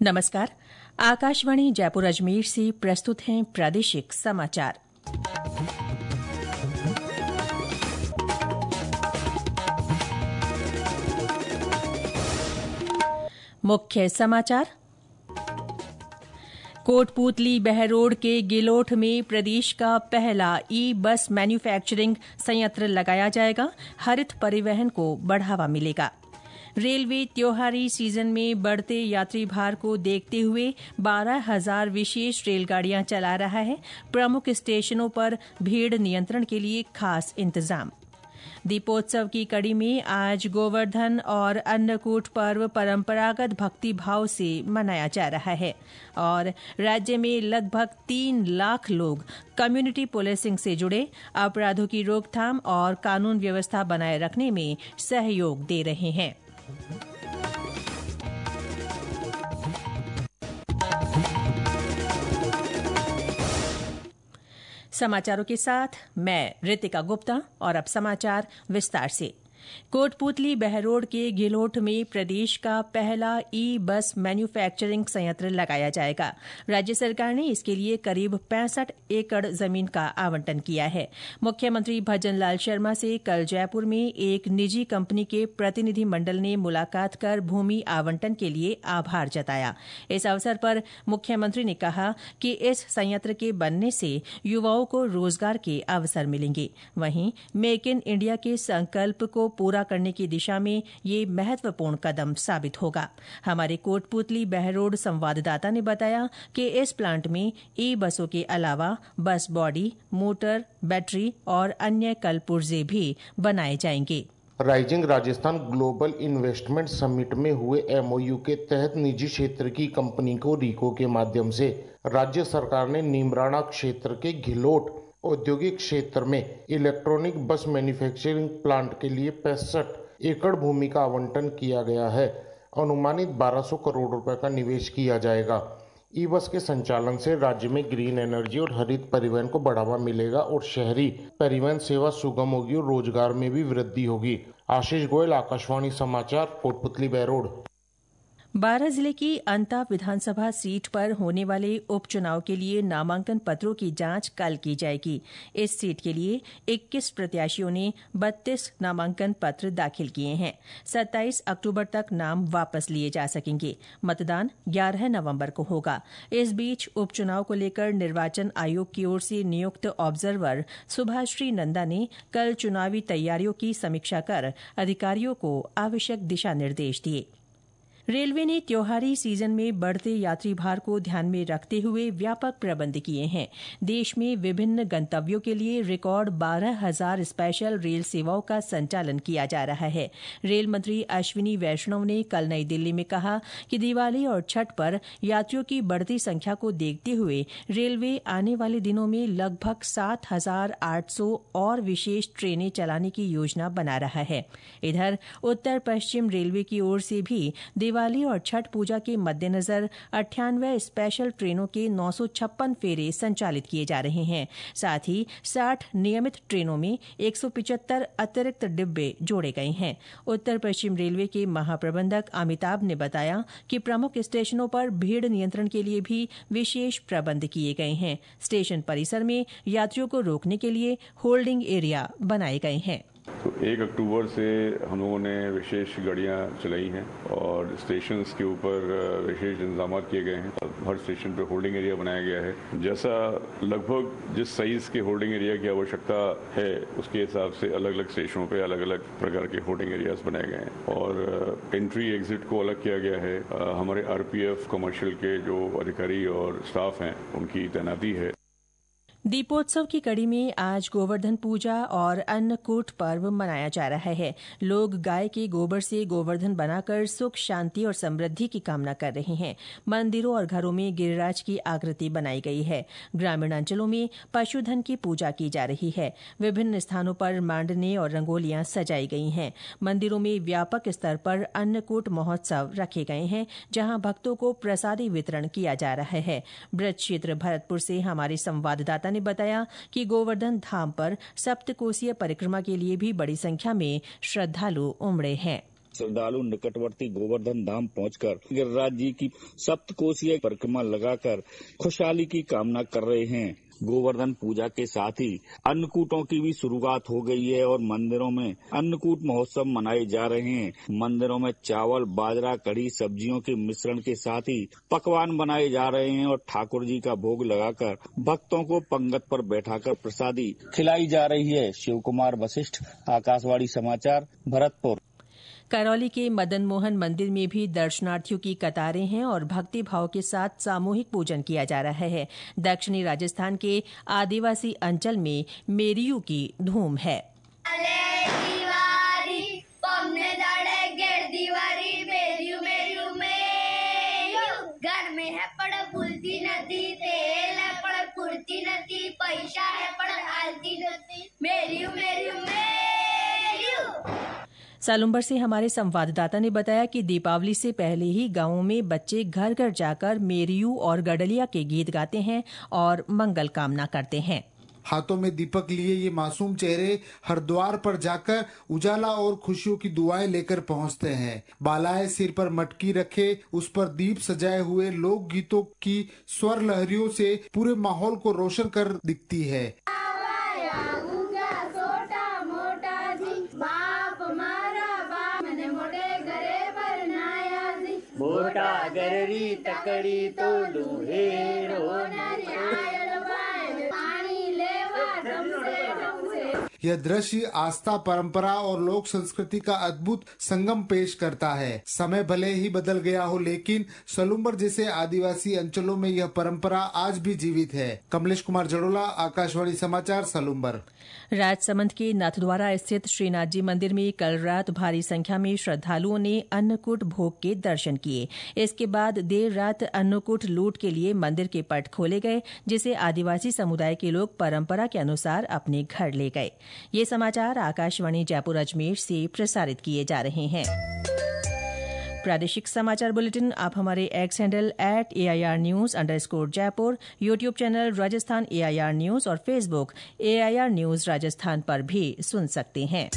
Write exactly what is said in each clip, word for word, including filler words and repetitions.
नमस्कार। आकाशवाणी जयपुर अजमेर से प्रस्तुत हैं प्रादेशिक समाचार। मुख्य समाचार। कोटपूतली बहरोड के गिलोठ में प्रदेश का पहला ई बस मैन्युफैक्चरिंग संयंत्र लगाया जाएगा। हरित परिवहन को बढ़ावा मिलेगा। रेलवे त्योहारी सीजन में बढ़ते यात्री भार को देखते हुए बारह हजार विशेष रेलगाड़ियां चला रहा है। प्रमुख स्टेशनों पर भीड़ नियंत्रण के लिए खास इंतजाम। दीपोत्सव की कड़ी में आज गोवर्धन और अन्नकूट पर्व परंपरागत भक्ति भाव से मनाया जा रहा है और राज्य में लगभग तीन लाख लोग कम्युनिटी पुलिसिंग से जुड़े अपराधों की रोकथाम और कानून व्यवस्था बनाए रखने में सहयोग दे रहे हैं। समाचारों के साथ मैं रितिका गुप्ता और अब समाचार विस्तार से। कोटपूतली बहरोड के गिलोठ में प्रदेश का पहला ई बस मैन्युफैक्चरिंग संयंत्र लगाया जाएगा। राज्य सरकार ने इसके लिए करीब पैंसठ एकड़ जमीन का आवंटन किया है। मुख्यमंत्री भजन लाल शर्मा से कल जयपुर में एक निजी कंपनी के प्रतिनिधि मंडल ने मुलाकात कर भूमि आवंटन के लिए आभार जताया। इस अवसर पर मुख्यमंत्री ने कहा कि इस संयंत्र के बनने से युवाओं को रोजगार के अवसर मिलेंगे। वहीं मेक इन इंडिया के संकल्प को पूरा करने की दिशा में ये महत्वपूर्ण कदम साबित होगा। हमारे कोटपूतली बहरोड संवाददाता ने बताया कि इस प्लांट में ई बसों के अलावा बस बॉडी, मोटर, बैटरी और अन्य कल पुर्जे भी बनाए जाएंगे। Rising Rajasthan global investment summit में हुए एमओयू के तहत निजी क्षेत्र की कंपनी को रीको के माध्यम से राज्य सरकार ने नीमराणा क्षेत्र के घिलोट औद्योगिक क्षेत्र में इलेक्ट्रॉनिक बस मैन्युफैक्चरिंग प्लांट के लिए पैंसठ एकड़ भूमि का आवंटन किया गया है। अनुमानित बारह सौ करोड़ रुपए का निवेश किया जाएगा। ई बस के संचालन से राज्य में ग्रीन एनर्जी और हरित परिवहन को बढ़ावा मिलेगा और शहरी परिवहन सेवा सुगम होगी और रोजगार में भी वृद्धि होगी। आशीष गोयल, आकाशवाणी समाचार, कोटपूतली बहरोड। बारां जिले की अंता विधानसभा सीट पर होने वाले उपचुनाव के लिए नामांकन पत्रों की जांच कल की जाएगी। इस सीट के लिए इक्कीस प्रत्याशियों ने बत्तीस नामांकन पत्र दाखिल किए हैं। सत्ताईस अक्टूबर तक नाम वापस लिए जा सकेंगे। मतदान ग्यारह नवंबर को होगा। इस बीच उपचुनाव को लेकर निर्वाचन आयोग की ओर से नियुक्त ऑब्जर्वर सुभाश्री नंदा ने कल चुनावी तैयारियों की समीक्षा कर अधिकारियों को आवश्यक दिशा निर्देश दिए। रेलवे ने त्योहारी सीजन में बढ़ते यात्री भार को ध्यान में रखते हुए व्यापक प्रबंध किए हैं। देश में विभिन्न गंतव्यों के लिए रिकॉर्ड बारह हजार स्पेशल रेल सेवाओं का संचालन किया जा रहा है। रेल मंत्री अश्विनी वैष्णव ने कल नई दिल्ली में कहा कि दिवाली और छठ पर यात्रियों की बढ़ती संख्या को देखते हुए रेलवे आने वाले दिनों में लगभग सात हजार आठ सौ और विशेष ट्रेनें चलाने की योजना बना रहा है। इधर उत्तर पश्चिम रेलवे की ओर से भी दिवाली और छठ पूजा के मद्देनजर अट्ठानवे स्पेशल ट्रेनों के नौ सौ छप्पन फेरे संचालित किए जा रहे हैं। साथ ही साठ नियमित ट्रेनों में एक सौ पिचहत्तर अतिरिक्त डिब्बे जोड़े गए हैं। उत्तर पश्चिम रेलवे के महाप्रबंधक अमिताभ ने बताया कि प्रमुख स्टेशनों पर भीड़ नियंत्रण के लिए भी विशेष प्रबंध किए गए हैं। स्टेशन परिसर में यात्रियों को रोकने के लिए होल्डिंग एरिया बनाए गए हैं। तो एक अक्टूबर से हम लोगों ने विशेष गाड़ियां चलाई हैं और स्टेशंस के ऊपर विशेष इंतजाम किए गए हैं। हर स्टेशन पर होल्डिंग एरिया बनाया गया है। जैसा लगभग जिस साइज के होल्डिंग एरिया की आवश्यकता है उसके हिसाब से अलग अलग स्टेशनों पे अलग अलग प्रकार के होल्डिंग एरियाज बनाए गए हैं और एंट्री एग्जिट को अलग किया गया है। हमारे आरपीएफ कमर्शियल के जो अधिकारी और स्टाफ हैं उनकी तैनाती है। दीपोत्सव की कड़ी में आज गोवर्धन पूजा और अन्नकूट पर्व मनाया जा रहा है। लोग गाय के गोबर से गोवर्धन बनाकर सुख, शांति और समृद्धि की कामना कर रहे हैं। मंदिरों और घरों में गिरिराज की आकृति बनाई गई है। ग्रामीण अंचलों में पशुधन की पूजा की जा रही है। विभिन्न स्थानों पर मांडने और रंगोलियां सजाई गई हैं। मंदिरों में व्यापक स्तर पर अन्नकूट महोत्सव रखे गए हैं, जहां भक्तों को प्रसादी वितरण किया जा रहा है। ब्रज क्षेत्र भरतपुर से हमारे संवाददाता ने बताया कि गोवर्धन धाम पर सप्तकोसीय परिक्रमा के लिए भी बड़ी संख्या में श्रद्धालु उमड़े हैं। श्रद्धालु निकटवर्ती गोवर्धन धाम पहुंचकर गिरिराज जी की सप्तकोशीय परिक्रमा लगाकर खुशहाली की कामना कर रहे हैं। गोवर्धन पूजा के साथ ही अन्नकूटों की भी शुरुआत हो गई है और मंदिरों में अन्नकूट महोत्सव मनाए जा रहे हैं। मंदिरों में चावल, बाजरा, कढ़ी, सब्जियों के मिश्रण के साथ ही पकवान बनाए जा रहे हैं और ठाकुर जी का भोग लगाकर भक्तों को पंगत पर बैठाकर प्रसादी खिलाई जा रही है। शिव कुमार वशिष्ठ, आकाशवाणी समाचार, भरतपुर। करौली के मदन मोहन मंदिर में भी दर्शनार्थियों की कतारें हैं और भक्ति भाव के साथ सामूहिक पूजन किया जा रहा है। दक्षिणी राजस्थान के आदिवासी अंचल में मेरियू की धूम है। घर में है पड़ बुलती नदी, तेल है पड़ कुर्ती नदी, पैसा है पड़ आलती नदी, मेरियू मेरियू मेरियू। सालुम्बर से हमारे संवाददाता ने बताया कि दीपावली से पहले ही गांवों में बच्चे घर घर जाकर मेरियू और गडलिया के गीत गाते हैं और मंगल कामना करते हैं। हाथों में दीपक लिए ये मासूम चेहरे हर द्वार पर जाकर उजाला और खुशियों की दुआएं लेकर पहुंचते हैं। बालाएं सिर पर मटकी रखे उस पर दीप सजाए हुए लोक गीतों की स्वर लहरियों से पूरे माहौल को रोशन कर दिखती है। मोटा गररी तकड़ी तो लूहेरो यह दृश्य आस्था, परंपरा और लोक संस्कृति का अद्भुत संगम पेश करता है। समय भले ही बदल गया हो, लेकिन सलुम्बर जैसे आदिवासी अंचलों में यह परंपरा आज भी जीवित है। कमलेश कुमार जड़ोला, आकाशवाणी समाचार, सलुम्बर। राजसमंद के नाथद्वारा स्थित श्रीनाथ जी मंदिर में कल रात भारी संख्या में श्रद्धालुओं ने अन्नकूट भोग के दर्शन किए। इसके बाद देर रात अन्नकूट लूट के लिए मंदिर के पट खोले गए, जिसे आदिवासी समुदाय के लोग परंपरा के अनुसार अपने घर ले गए। ये समाचार आकाशवाणी जयपुर अजमेर से प्रसारित किए जा रहे हैं। प्रादेशिक समाचार बुलेटिन आप हमारे X handle at A I R news underscore Jaipur, YouTube channel Rajasthan A I R news और Facebook A I R news Rajasthan पर भी सुन सकते हैं।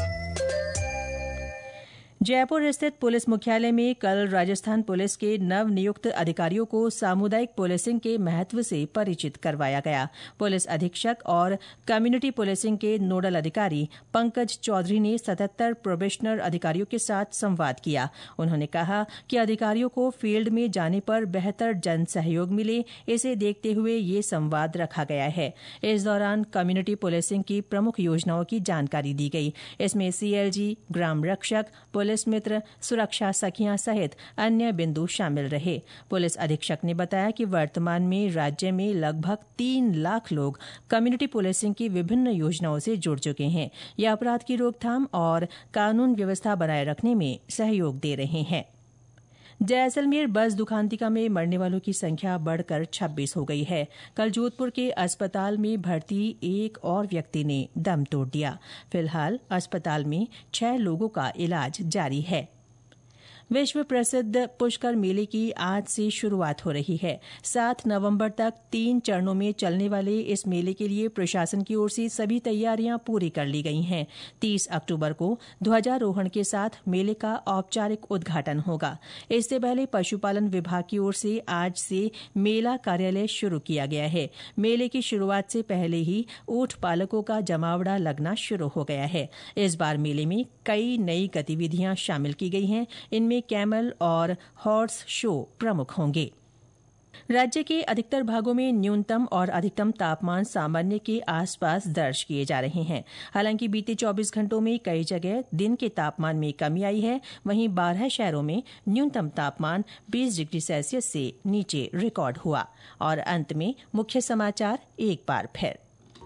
जयपुर स्थित पुलिस मुख्यालय में कल राजस्थान पुलिस के नव नियुक्त अधिकारियों को सामुदायिक पुलिसिंग के महत्व से परिचित करवाया गया। पुलिस अधीक्षक और कम्युनिटी पुलिसिंग के नोडल अधिकारी पंकज चौधरी ने सतहत्तर प्रोबेशनर अधिकारियों के साथ संवाद किया। उन्होंने कहा कि अधिकारियों को फील्ड में जाने पर बेहतर जन सहयोग मिले, इसे देखते हुए ये संवाद रखा गया है। इस दौरान कम्युनिटी पुलिसिंग की प्रमुख योजनाओं की जानकारी दी गई। इसमें सीएलजी, ग्राम रक्षक, पुलिस मित्र, सुरक्षा सखियां सहित अन्य बिंदु शामिल रहे। पुलिस अधीक्षक ने बताया कि वर्तमान में राज्य में लगभग तीन लाख लोग कम्युनिटी पुलिसिंग की विभिन्न योजनाओं से जुड़ चुके हैं। ये अपराध की रोकथाम और कानून व्यवस्था बनाए रखने में सहयोग दे रहे हैं। जैसलमेर बस दुखांतिका में मरने वालों की संख्या बढ़कर छब्बीस हो गई है। कल जोधपुर के अस्पताल में भर्ती एक और व्यक्ति ने दम तोड़ दिया। फिलहाल अस्पताल में छह लोगों का इलाज जारी है। विश्व प्रसिद्ध पुष्कर मेले की आज से शुरुआत हो रही है। सात नवंबर तक तीन चरणों में चलने वाले इस मेले के लिए प्रशासन की ओर से सभी तैयारियां पूरी कर ली गई हैं। तीस अक्टूबर को ध्वजारोहण के साथ मेले का औपचारिक उद्घाटन होगा। इससे पहले पशुपालन विभाग की ओर से आज से मेला कार्यालय शुरू किया गया है। मेले की शुरुआत से पहले ही ऊंट पालकों का जमावड़ा लगना शुरू हो गया है। इस बार मेले में कई नई गतिविधियां शामिल की गई हैं। इनमें कैमल और हॉर्स शो प्रमुख होंगे। राज्य के अधिकतर भागों में न्यूनतम और अधिकतम तापमान सामान्य के आसपास दर्ज किए जा रहे हैं। हालांकि बीते चौबीस घंटों में कई जगह दिन के तापमान में कमी आई है। वहीं बारह शहरों में न्यूनतम तापमान बीस डिग्री सेल्सियस से नीचे रिकॉर्ड हुआ। और अंत में मुख्य समाचार एक बार फिर।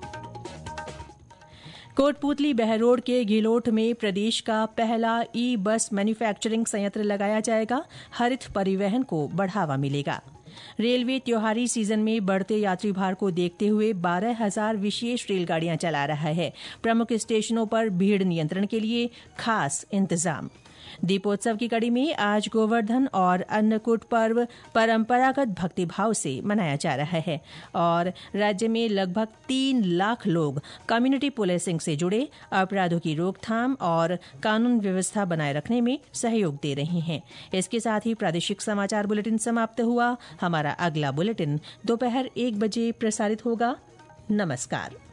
कोटपूतली बहरोड के घिलोट में प्रदेश का पहला ई बस मैन्युफैक्चरिंग संयंत्र लगाया जाएगा। हरित परिवहन को बढ़ावा मिलेगा। रेलवे त्योहारी सीजन में बढ़ते यात्री भार को देखते हुए बारह हजार विशेष रेलगाड़ियां चला रहा है। प्रमुख स्टेशनों पर भीड़ नियंत्रण के लिए खास इंतजाम। दीपोत्सव की कड़ी में आज गोवर्धन और अन्नकूट पर्व परंपरागत भक्तिभाव से मनाया जा रहा है और राज्य में लगभग तीन लाख लोग कम्युनिटी पुलिसिंग से जुड़े अपराधों की रोकथाम और कानून व्यवस्था बनाए रखने में सहयोग दे रहे हैं। इसके साथ ही प्रादेशिक समाचार बुलेटिन समाप्त हुआ। हमारा अगला बुलेटिन दोपहर एक बजे प्रसारित होगा। नमस्कार।